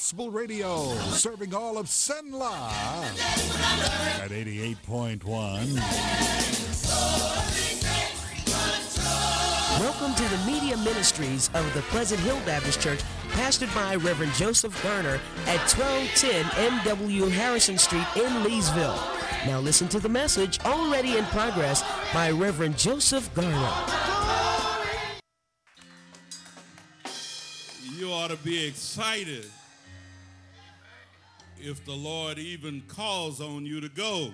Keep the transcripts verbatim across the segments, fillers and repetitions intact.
Gospel Radio, serving all of Cenla at eighty-eight point one. Welcome to the media ministries of the Pleasant Hill Baptist Church, pastored by Reverend Joseph Garner at twelve ten M W Harrison Street in Leesville. Now listen to the message already in progress by Reverend Joseph Garner. You ought to be excited if the Lord even calls on you to go.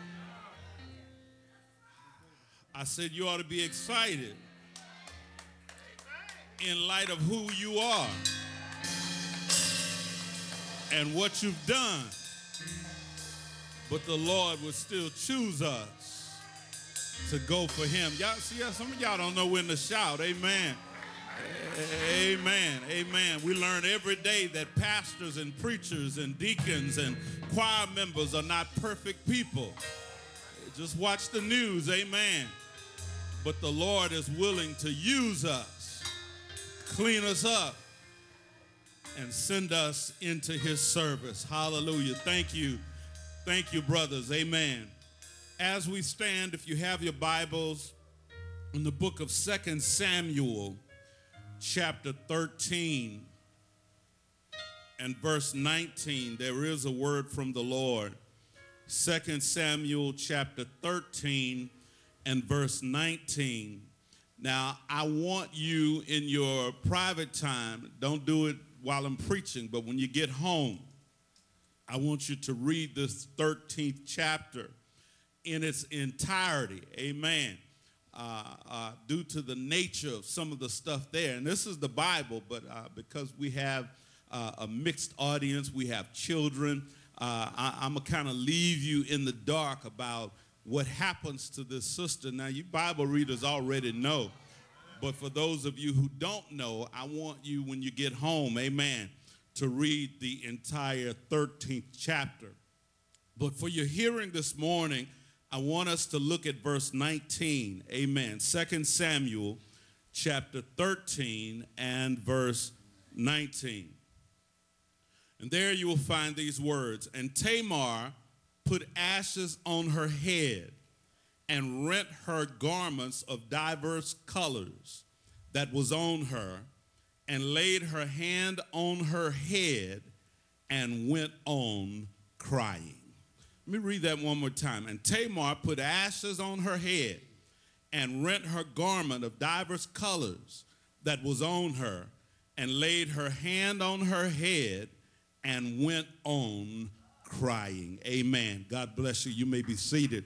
I said you ought to be excited in light of who you are and what you've done. But the Lord would still choose us to go for him. Y'all see, some of y'all don't know when to shout. Amen. Amen. Amen. We learn every day that pastors and preachers and deacons and choir members are not perfect people. Just watch the news. Amen. But the Lord is willing to use us, clean us up, and send us into his service. Hallelujah. Thank you. Thank you, brothers. Amen. As we stand, if you have your Bibles, in the book of Second Samuel, chapter thirteen and verse nineteen, there is a word from the Lord. Second Samuel chapter thirteen and verse nineteen. Now, I want you in your private time, don't do it while I'm preaching, but when you get home, I want you to read this thirteenth chapter in its entirety. Amen. Uh, uh, due to the nature of some of the stuff there. And this is the Bible, but uh, because we have uh, a mixed audience, we have children, uh, I, I'm going to kind of leave you in the dark about what happens to this sister. Now, you Bible readers already know, but for those of you who don't know, I want you, when you get home, amen, to read the entire thirteenth chapter. But for your hearing this morning, I want us to look at verse nineteen. Amen. Second Samuel chapter thirteen and verse nineteen. And there you will find these words. And Tamar put ashes on her head and rent her garments of diverse colors that was on her, and laid her hand on her head and went on crying. Let me read that one more time. And Tamar put ashes on her head and rent her garment of diverse colors that was on her, and laid her hand on her head and went on crying. Amen. God bless you. You may be seated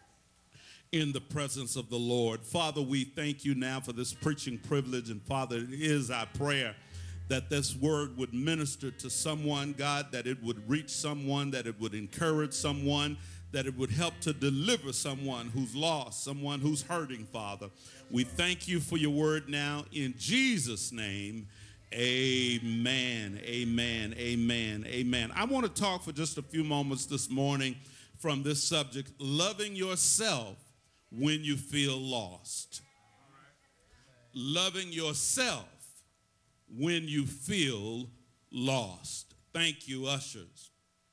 in the presence of the Lord. Father, we thank you now for this preaching privilege. And Father, it is our prayer that this word would minister to someone, God, that it would reach someone, that it would encourage someone, that it would help to deliver someone who's lost, someone who's hurting, Father. We thank you for your word now. In Jesus' name, amen, amen, amen, amen. I want to talk for just a few moments this morning from this subject, loving yourself when you feel lost. Loving yourself when you feel lost. Thank you, ushers.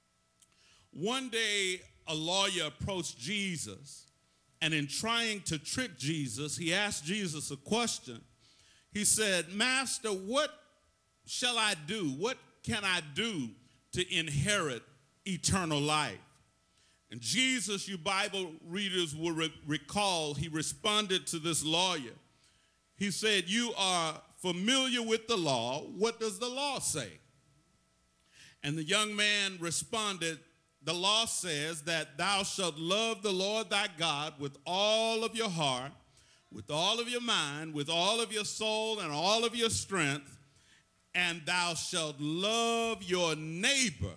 One day, a lawyer approached Jesus, and in trying to trick Jesus, he asked Jesus a question. He said, Master, what shall I do? What can I do to inherit eternal life? And Jesus, you Bible readers will re- recall, he responded to this lawyer. He said, you are familiar with the law. What does the law say? And the young man responded, the law says that thou shalt love the Lord thy God with all of your heart, with all of your mind, with all of your soul, and all of your strength, and thou shalt love your neighbor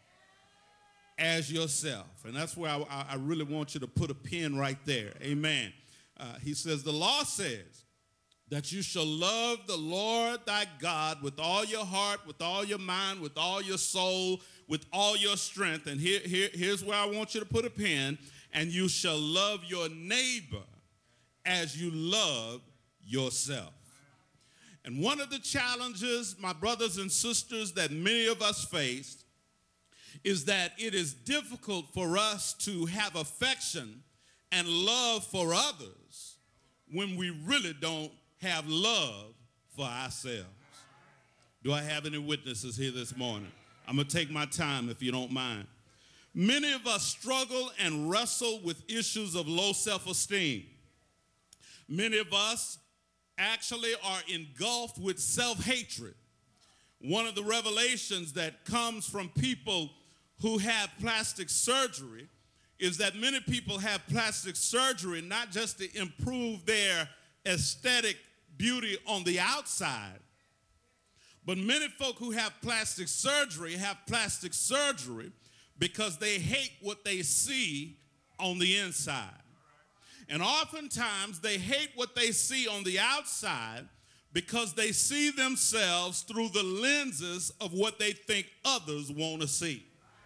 as yourself. And that's where I, I really want you to put a pin right there. Amen. Uh, he says, the law says that you shall love the Lord thy God with all your heart, with all your mind, with all your soul, with all your strength. And here, here, here's where I want you to put a pin. And you shall love your neighbor as you love yourself. And one of the challenges, my brothers and sisters, that many of us face is that it is difficult for us to have affection and love for others when we really don't have love for ourselves. Do I have any witnesses here this morning? I'm going to take my time if you don't mind. Many of us struggle and wrestle with issues of low self-esteem. Many of us actually are engulfed with self-hatred. One of the revelations that comes from people who have plastic surgery is that many people have plastic surgery not just to improve their aesthetic beauty on the outside, but many folk who have plastic surgery have plastic surgery because they hate what they see on the inside. And oftentimes they hate what they see on the outside because they see themselves through the lenses of what they think others want to see.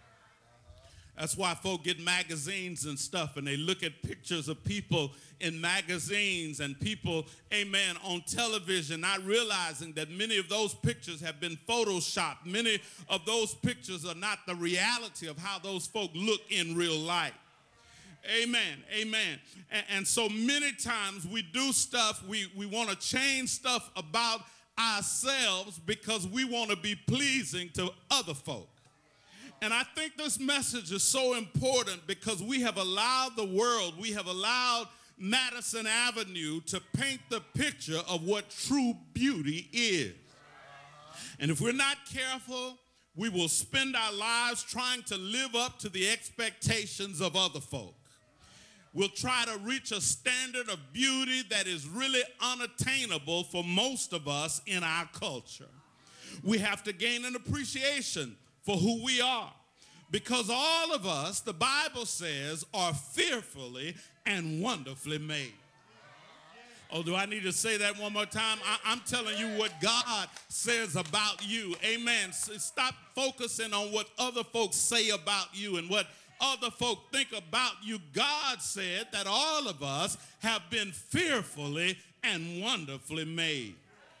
That's why folk get magazines and stuff, and they look at pictures of people in magazines and people, amen, on television, not realizing that many of those pictures have been photoshopped. Many of those pictures are not the reality of how those folk look in real life. Amen, amen. And, and so many times we do stuff, we, we want to change stuff about ourselves because we want to be pleasing to other folk. And I think this message is so important because we have allowed the world, we have allowed Madison Avenue to paint the picture of what true beauty is. And if we're not careful, we will spend our lives trying to live up to the expectations of other folk. We'll try to reach a standard of beauty that is really unattainable for most of us in our culture. We have to gain an appreciation for who we are, because all of us, the Bible says, are fearfully and wonderfully made. Oh, do I need to say that one more time? I, I'm telling you what God says about you. Amen. So stop focusing on what other folks say about you and what other folk think about you. God said that all of us have been fearfully and wonderfully made.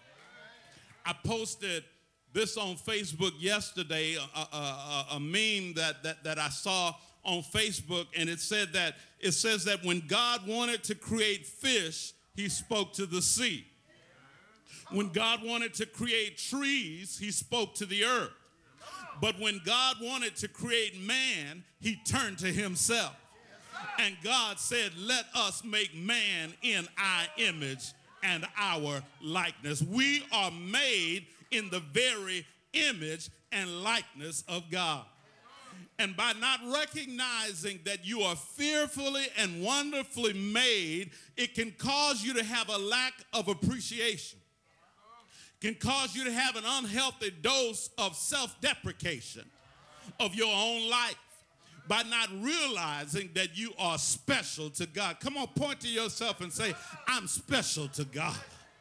I posted this on Facebook yesterday, a, a, a, a meme that, that, that I saw on Facebook, and it said that, it says that when God wanted to create fish, he spoke to the sea. When God wanted to create trees, he spoke to the earth. But when God wanted to create man, he turned to himself. And God said, let us make man in our image and our likeness. We are made in the very image and likeness of God. And by not recognizing that you are fearfully and wonderfully made, it can cause you to have a lack of appreciation. It can cause you to have an unhealthy dose of self-deprecation of your own life by not realizing that you are special to God. Come on, point to yourself and say, I'm special to God.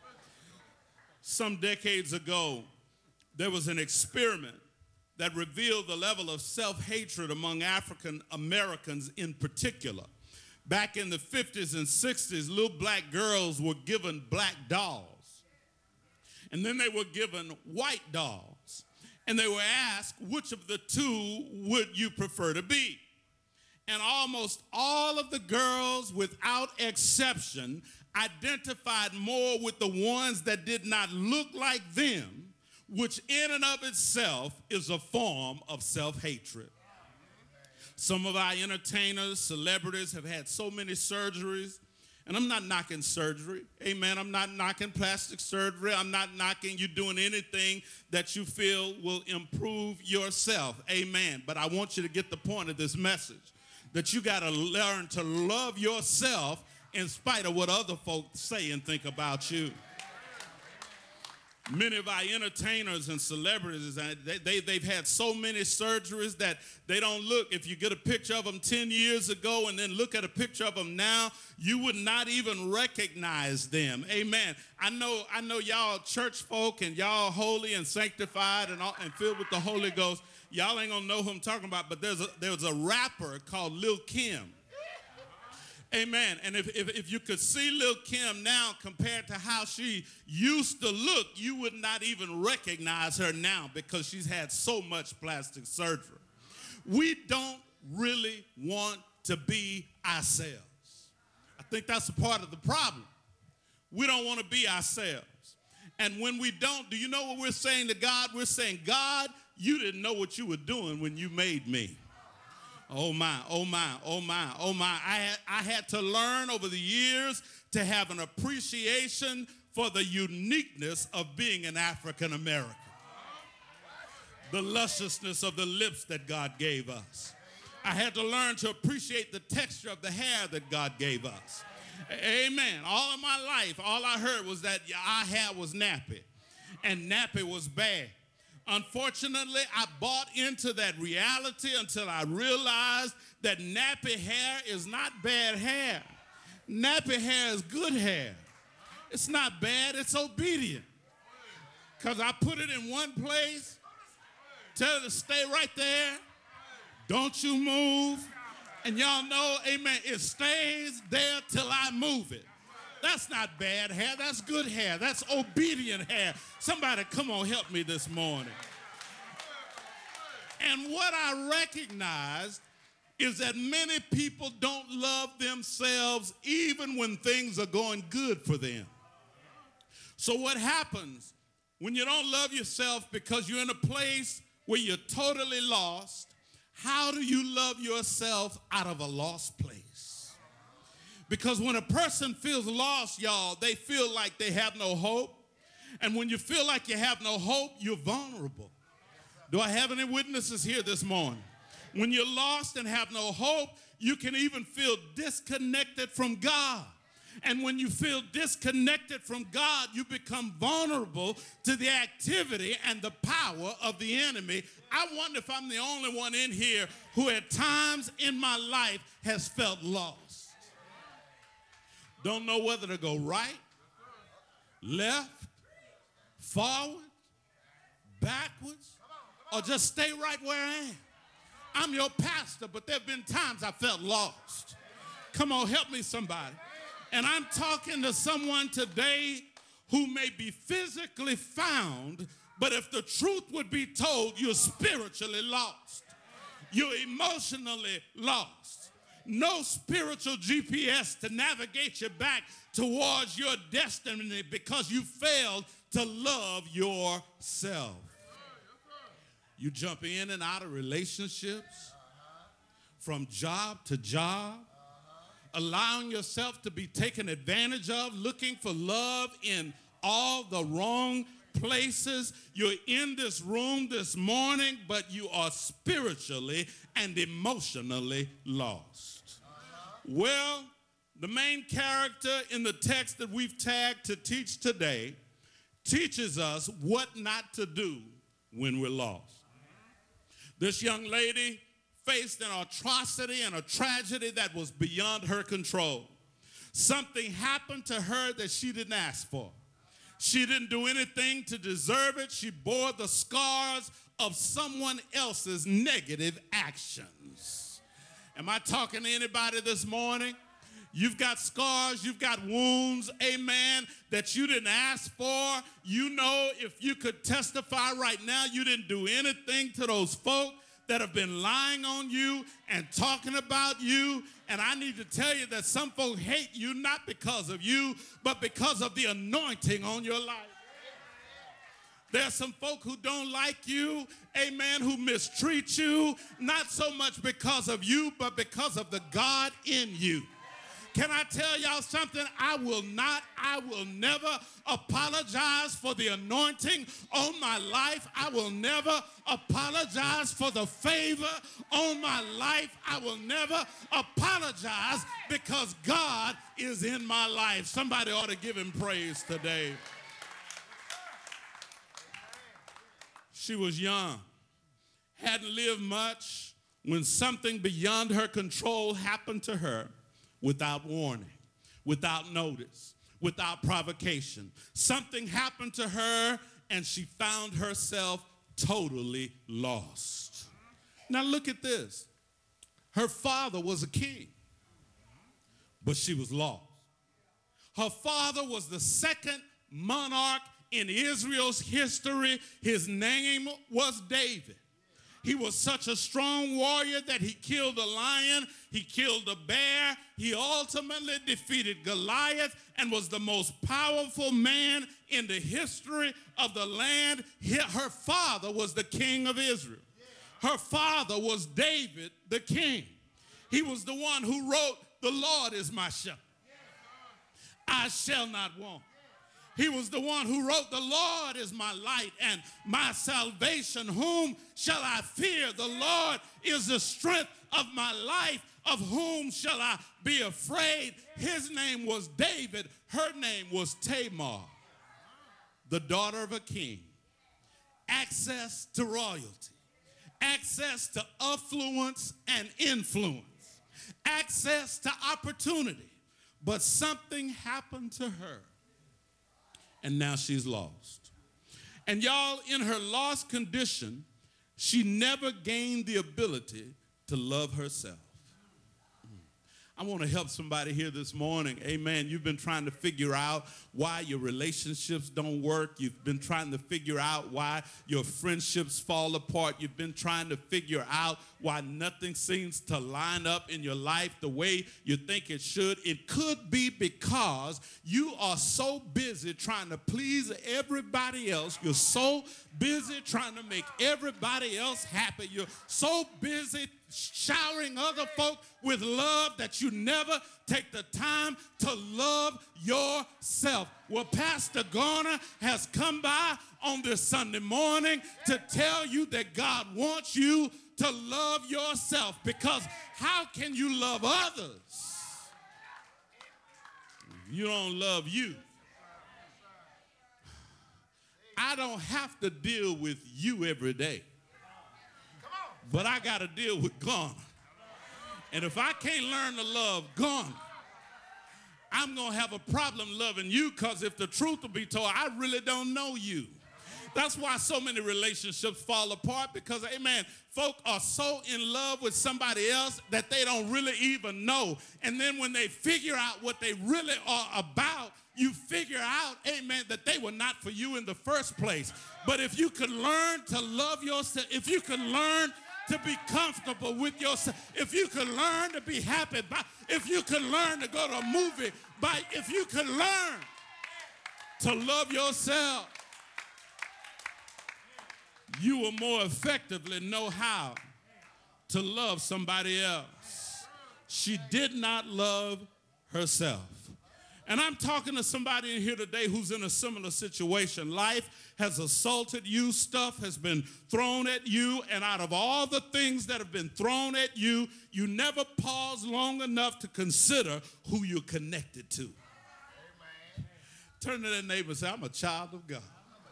Some decades ago, there was an experiment that revealed the level of self-hatred among African Americans in particular. Back in the fifties and sixties, little black girls were given black dolls. And then they were given white dolls. And they were asked, which of the two would you prefer to be? And almost all of the girls, without exception, identified more with the ones that did not look like them, which in and of itself is a form of self-hatred. Some of our entertainers, celebrities have had so many surgeries, and I'm not knocking surgery. Amen. I'm not knocking plastic surgery. I'm not knocking you doing anything that you feel will improve yourself. Amen. But I want you to get the point of this message, that you got to learn to love yourself in spite of what other folks say and think about you. Many of our entertainers and celebrities, they, they, they've had so many surgeries that they don't look. If you get a picture of them ten years ago and then look at a picture of them now, you would not even recognize them. Amen. I know, I know y'all church folk and y'all holy and sanctified and, all, and filled with the Holy Ghost. Y'all ain't gonna know who I'm talking about, but there's a, there's a rapper called Lil' Kim. Amen. And if, if, if you could see Lil' Kim now compared to how she used to look, you would not even recognize her now because she's had so much plastic surgery. We don't really want to be ourselves. I think that's a part of the problem. We don't want to be ourselves. And when we don't, do you know what we're saying to God? We're saying, God, you didn't know what you were doing when you made me. Oh my, oh my, oh my, oh my. I had, I had to learn over the years to have an appreciation for the uniqueness of being an African American. The lusciousness of the lips that God gave us. I had to learn to appreciate the texture of the hair that God gave us. Amen. All of my life, all I heard was that our hair was nappy, and nappy was bad. Unfortunately, I bought into that reality until I realized that nappy hair is not bad hair. Nappy hair is good hair. It's not bad, it's obedient. Because I put it in one place, tell it to stay right there, don't you move. And y'all know, amen, it stays there till I move it. That's not bad hair. That's good hair. That's obedient hair. Somebody come on, help me this morning. And what I recognized is that many people don't love themselves even when things are going good for them. So what happens when you don't love yourself because you're in a place where you're totally lost? How do you love yourself out of a lost place? Because when a person feels lost, y'all, they feel like they have no hope. And when you feel like you have no hope, you're vulnerable. Do I have any witnesses here this morning? When you're lost and have no hope, you can even feel disconnected from God. And when you feel disconnected from God, you become vulnerable to the activity and the power of the enemy. I wonder if I'm the only one in here who at times in my life has felt lost. Don't know whether to go right, left, forward, backwards, or just stay right where I am. I'm your pastor, but there have been times I felt lost. Come on, help me somebody. And I'm talking to someone today who may be physically found, but if the truth would be told, you're spiritually lost. You're emotionally lost. No spiritual G P S to navigate you back towards your destiny because you failed to love yourself. You jump in and out of relationships, from job to job, allowing yourself to be taken advantage of, looking for love in all the wrong places. You're in this room this morning, but you are spiritually and emotionally lost. Well, the main character in the text that we've tagged to teach today teaches us what not to do when we're lost. This young lady faced an atrocity and a tragedy that was beyond her control. Something happened to her that she didn't ask for. She didn't do anything to deserve it. She bore the scars of someone else's negative actions. Am I talking to anybody this morning? You've got scars, you've got wounds, amen, that you didn't ask for. You know, if you could testify right now, you didn't do anything to those folk that have been lying on you and talking about you. And I need to tell you that some folk hate you not because of you, but because of the anointing on your life. There's some folk who don't like you, amen, who mistreat you, not so much because of you, but because of the God in you. Can I tell y'all something? I will not, I will never apologize for the anointing on my life. I will never apologize for the favor on my life. I will never apologize because God is in my life. Somebody ought to give him praise today. She was young, hadn't lived much when something beyond her control happened to her. Without warning, without notice, without provocation. Something happened to her and she found herself totally lost. Now look at this. Her father was a king, but she was lost. Her father was the second monarch in Israel's history. His name was David. He was such a strong warrior that he killed a lion, he killed a bear, he ultimately defeated Goliath and was the most powerful man in the history of the land. Her father was the king of Israel. Her father was David the king. He was the one who wrote, "The Lord is my shepherd. I shall not want." He was the one who wrote, "The Lord is my light and my salvation. Whom shall I fear? The Lord is the strength of my life. Of whom shall I be afraid?" His name was David. Her name was Tamar, the daughter of a king. Access to royalty, access to affluence and influence, access to opportunity. But something happened to her, and now she's lost. And y'all, in her lost condition, she never gained the ability to love herself. I want to help somebody here this morning. Amen. You've been trying to figure out why your relationships don't work. You've been trying to figure out why your friendships fall apart. You've been trying to figure out why nothing seems to line up in your life the way you think it should. It could be because you are so busy trying to please everybody else. You're so busy trying to make everybody else happy. You're so busy showering other folk with love that you never take the time to love yourself. Well, Pastor Garner has come by on this Sunday morning to tell you that God wants you to love yourself, because how can you love others if you don't love you? I don't have to deal with you every day, but I got to deal with Garner. And if I can't learn to love Garner, I'm going to have a problem loving you, because if the truth will be told, I really don't know you. That's why so many relationships fall apart, because, amen, folk are so in love with somebody else that they don't really even know. And then when they figure out what they really are about, you figure out, amen, that they were not for you in the first place. But if you could learn to love yourself, if you could learn to be comfortable with yourself, if you could learn to be happy, by, if you could learn to go to a movie, by, if you could learn to love yourself, you will more effectively know how to love somebody else. She did not love herself. And I'm talking to somebody in here today who's in a similar situation. Life has assaulted you, stuff has been thrown at you, and out of all the things that have been thrown at you, you never pause long enough to consider who you're connected to. Amen. Turn to that neighbor and say, "I'm a child of God."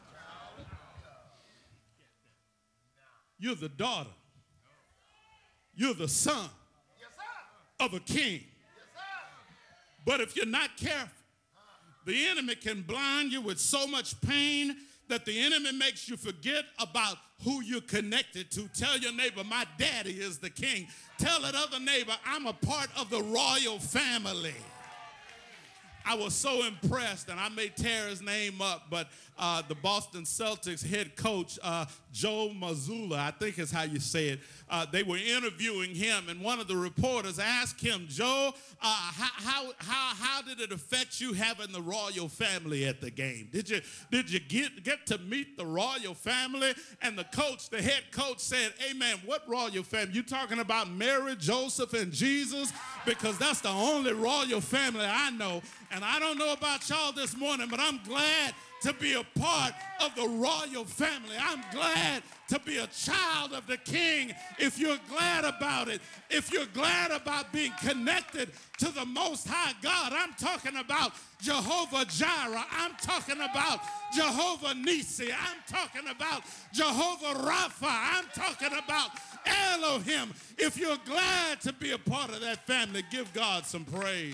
You're the daughter. You're the son of a king. But if you're not careful, the enemy can blind you with so much pain that the enemy makes you forget about who you're connected to. Tell your neighbor, "My daddy is the king." Tell that other neighbor, "I'm a part of the royal family." I was so impressed, and I may tear his name up, but uh, the Boston Celtics head coach, uh, Joe Mazzulla, I think is how you say it, uh, they were interviewing him, and one of the reporters asked him, "Joe, uh, how, how, how, how did it affect you having the royal family at the game? Did you, did you get, get to meet the royal family?" And the coach, the head coach said, "Amen, what royal family? You talking about Mary, Joseph, and Jesus? Because that's the only royal family I know. And I don't know about y'all this morning, but I'm glad to be a part of the royal family. I'm glad to be a child of the King. If you're glad about it, if you're glad about being connected to the Most High God, I'm talking about Jehovah Jireh. I'm talking about Jehovah Nisi. I'm talking about Jehovah Rapha. I'm talking about Elohim. If you're glad to be a part of that family, give God some praise.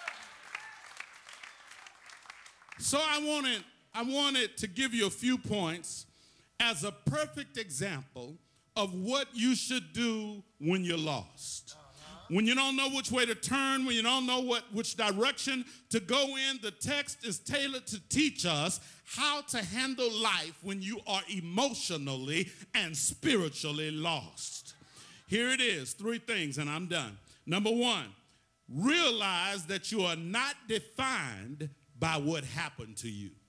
So I wanted, I wanted to give you a few points as a perfect example of what you should do when you're lost. When you don't know which way to turn, when you don't know what, which direction to go in, the text is tailored to teach us how to handle life when you are emotionally and spiritually lost. Here it is, three things, and I'm done. Number one, realize that you are not defined by what happened to you.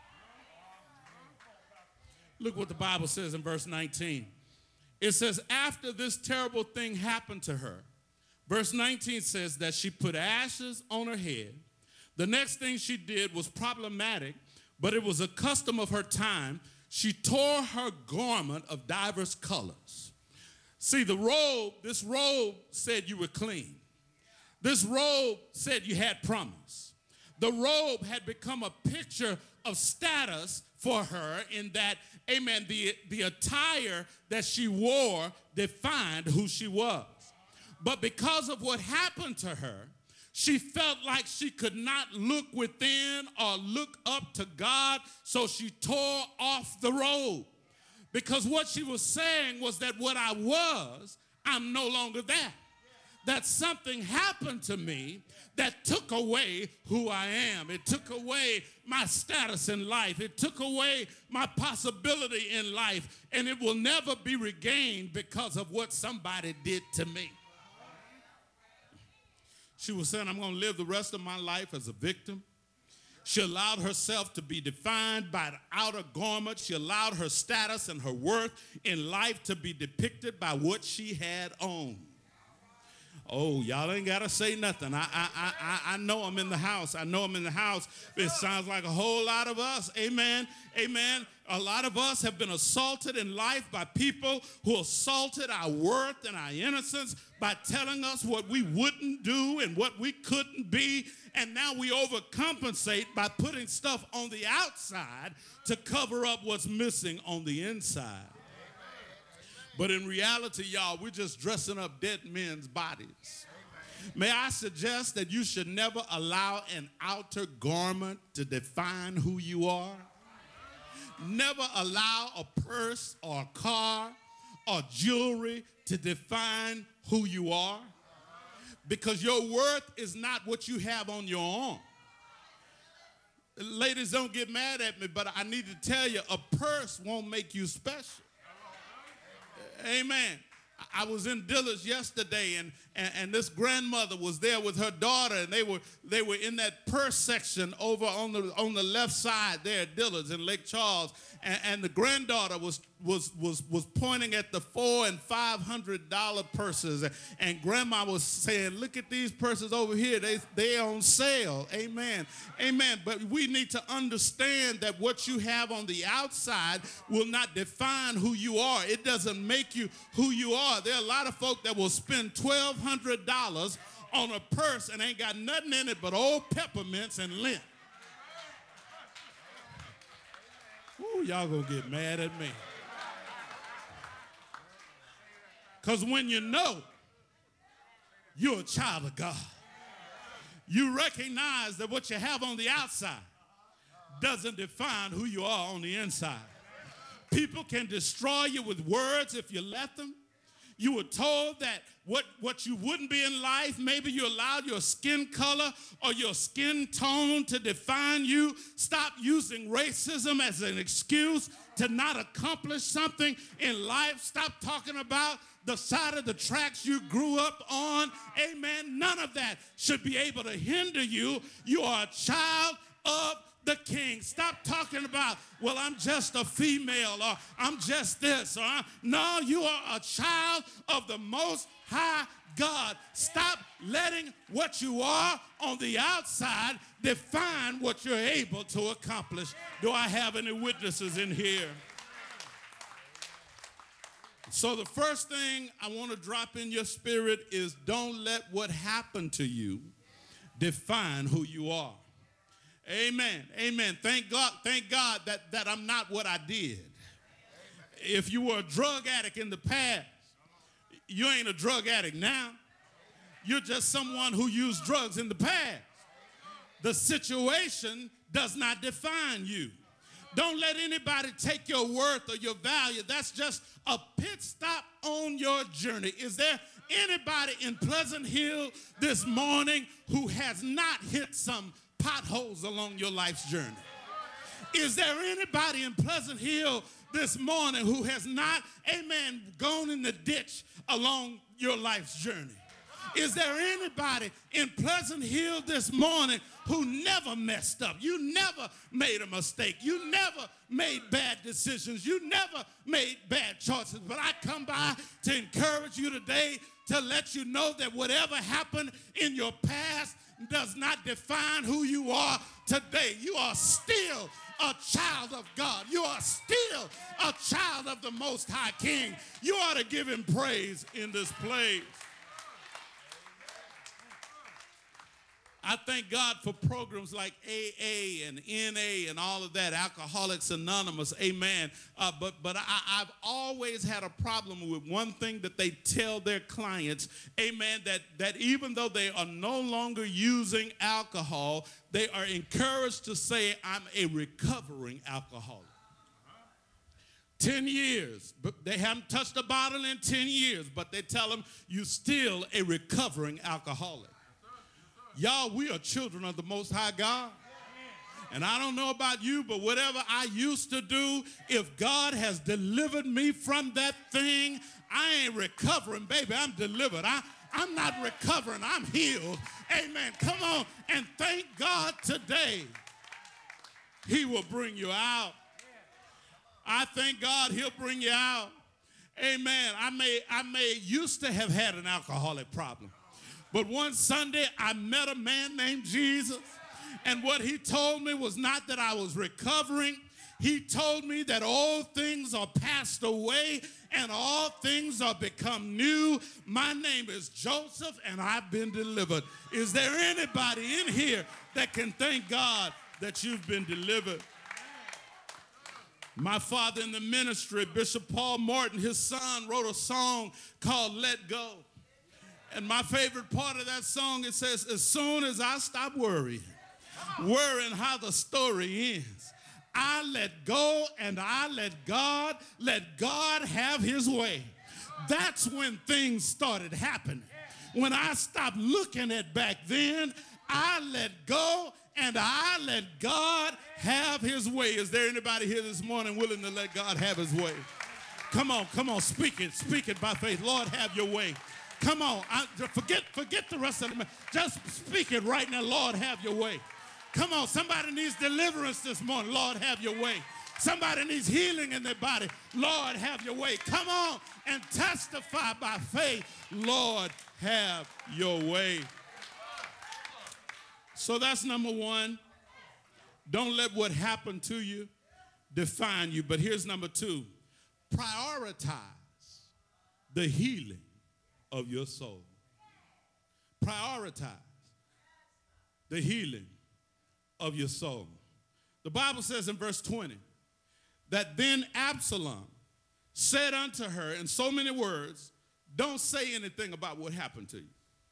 Look what the Bible says in verse nineteen. It says, after this terrible thing happened to her, verse nineteen says that she put ashes on her head. The next thing she did was problematic, but it was a custom of her time. She tore her garment of diverse colors. See, the robe, this robe said you were clean. This robe said you had promise. The robe had become a picture of status for her in that, amen, the, the attire that she wore defined who she was. But because of what happened to her, she felt like she could not look within or look up to God, so she tore off the robe. Because what she was saying was that what I was, I'm no longer that. That something happened to me that took away who I am. It took away my status in life. It took away my possibility in life, and it will never be regained because of what somebody did to me. She was saying, I'm going to live the rest of my life as a victim. She allowed herself to be defined by the outer garment. She allowed her status and her worth in life to be depicted by what she had on. Oh, y'all ain't got to say nothing. I, I, I, I know I'm in the house. I know I'm in the house. It sounds like a whole lot of us. Amen. Amen. A lot of us have been assaulted in life by people who assaulted our worth and our innocence by telling us what we wouldn't do and what we couldn't be. And now we overcompensate by putting stuff on the outside to cover up what's missing on the inside. But in reality, y'all, we're just dressing up dead men's bodies. May I suggest that you should never allow an outer garment to define who you are? Never allow a purse or a car or jewelry to define who you are, because your worth is not what you have on your arm. Ladies, don't get mad at me, but I need to tell you, a purse won't make you special. Amen. I was in Dillard's yesterday, and, and, and this grandmother was there with her daughter, and they were they were in that purse section over on the on the left side there at Dillard's in Lake Charles, and, and the granddaughter was was was was pointing at the four and five hundred dollar purses, and, and grandma was saying, "Look at these purses over here. They they on sale." Amen. Amen. But we need to understand that what you have on the outside will not define who you are. It doesn't make you who you are. There are a lot of folk that will spend twelve hundred dollars on a purse and ain't got nothing in it but old peppermints and lint. Ooh, y'all gonna get mad at me. Because when you know you're a child of God, you recognize that what you have on the outside doesn't define who you are on the inside. People can destroy you with words if you let them. You were told that what, what you wouldn't be in life, maybe you allowed your skin color or your skin tone to define you. Stop using racism as an excuse to not accomplish something in life. Stop talking about the side of the tracks you grew up on. Amen. None of that should be able to hinder you. You are a child of the King. Stop talking about, well, I'm just a female, or I'm just this, or I'm... No, you are a child of the Most High God. Stop letting what you are on the outside define what you're able to accomplish. Do I have any witnesses in here? So the first thing I want to drop in your spirit is, don't let what happened to you define who you are. Amen. Amen. Thank God, thank God that, that I'm not what I did. If you were a drug addict in the past, you ain't a drug addict now. You're just someone who used drugs in the past. The situation does not define you. Don't let anybody take your worth or your value. That's just a pit stop on your journey. Is there anybody in Pleasant Hill this morning who has not hit some potholes along your life's journey? Is there anybody in Pleasant Hill this morning who has not, amen, gone in the ditch along your life's journey? Is there anybody in Pleasant Hill this morning who never messed up? You never made a mistake. You never made bad decisions. You never made bad choices. But I come by to encourage you today to let you know that whatever happened in your past does not define who you are today. You are still a child of God. You are still a child of the Most High King. You ought to give him praise in this place. I thank God for programs like A A and N A and all of that, Alcoholics Anonymous, amen. Uh, but but I, I've always had a problem with one thing that they tell their clients, amen, that, that even though they are no longer using alcohol, they are encouraged to say, I'm a recovering alcoholic. ten years, but they haven't touched a bottle in ten years, but they tell them, you're still a recovering alcoholic. Y'all, we are children of the Most High God. And I don't know about you, but whatever I used to do, if God has delivered me from that thing, I ain't recovering, baby. I'm delivered. I, I'm not recovering. I'm healed. Amen. Come on and thank God today. He will bring you out. I thank God he'll bring you out. Amen. I may, I may used to have had an alcoholic problem. But one Sunday, I met a man named Jesus, and what he told me was not that I was recovering. He told me that all things are passed away and all things are become new. My name is Joseph, and I've been delivered. Is there anybody in here that can thank God that you've been delivered? My father in the ministry, Bishop Paul Morton, his son, wrote a song called Let Go. And my favorite part of that song, it says, as soon as I stop worrying, worrying how the story ends, I let go and I let God, let God have his way. That's when things started happening. When I stopped looking at back then, I let go and I let God have his way. Is there anybody here this morning willing to let God have his way? Come on, come on, speak it, speak it by faith. Lord, have your way. Come on, I, forget, forget the rest of the, just speak it right now. Lord, have your way. Come on, somebody needs deliverance this morning. Lord, have your way. Somebody needs healing in their body. Lord, have your way. Come on and testify by faith. Lord, have your way. So that's number one. Don't let what happened to you define you. But here's number two. Prioritize the healing of your soul. Prioritize the healing of your soul. The Bible says in verse twenty that then Absalom said unto her in so many words, don't say anything about what happened to you.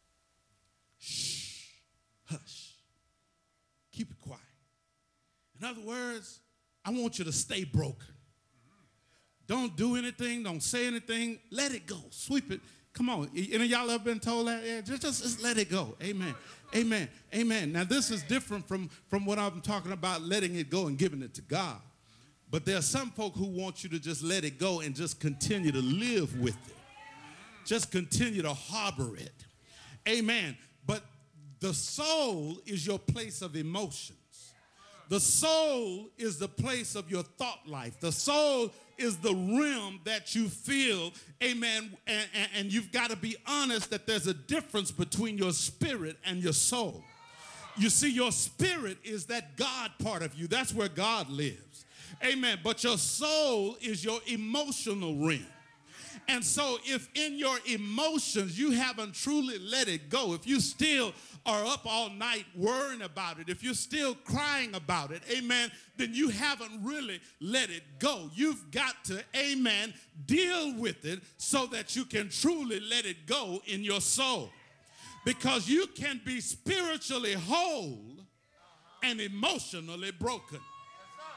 Shh, hush, keep it quiet. In other words, I want you to stay broken. Don't do anything, don't say anything, let it go, sweep it. Come on, any of y'all ever been told that? Yeah, just, just, just let it go. Amen. Amen. Amen. Now, this is different from, from what I'm talking about, letting it go and giving it to God. But there are some folk who want you to just let it go and just continue to live with it. Just continue to harbor it. Amen. But the soul is your place of emotions. The soul is the place of your thought life. The soul is the realm that you feel, amen, and, and, and you've got to be honest that there's a difference between your spirit and your soul. You see, your spirit is that God part of you. That's where God lives. Amen. But your soul is your emotional realm. And so if in your emotions you haven't truly let it go, if you still are up all night worrying about it, if you're still crying about it, amen, then you haven't really let it go. You've got to, amen, deal with it so that you can truly let it go in your soul. Because you can be spiritually whole and emotionally broken.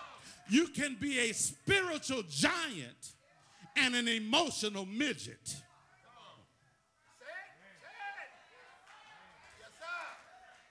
You can be a spiritual giant and an emotional midget.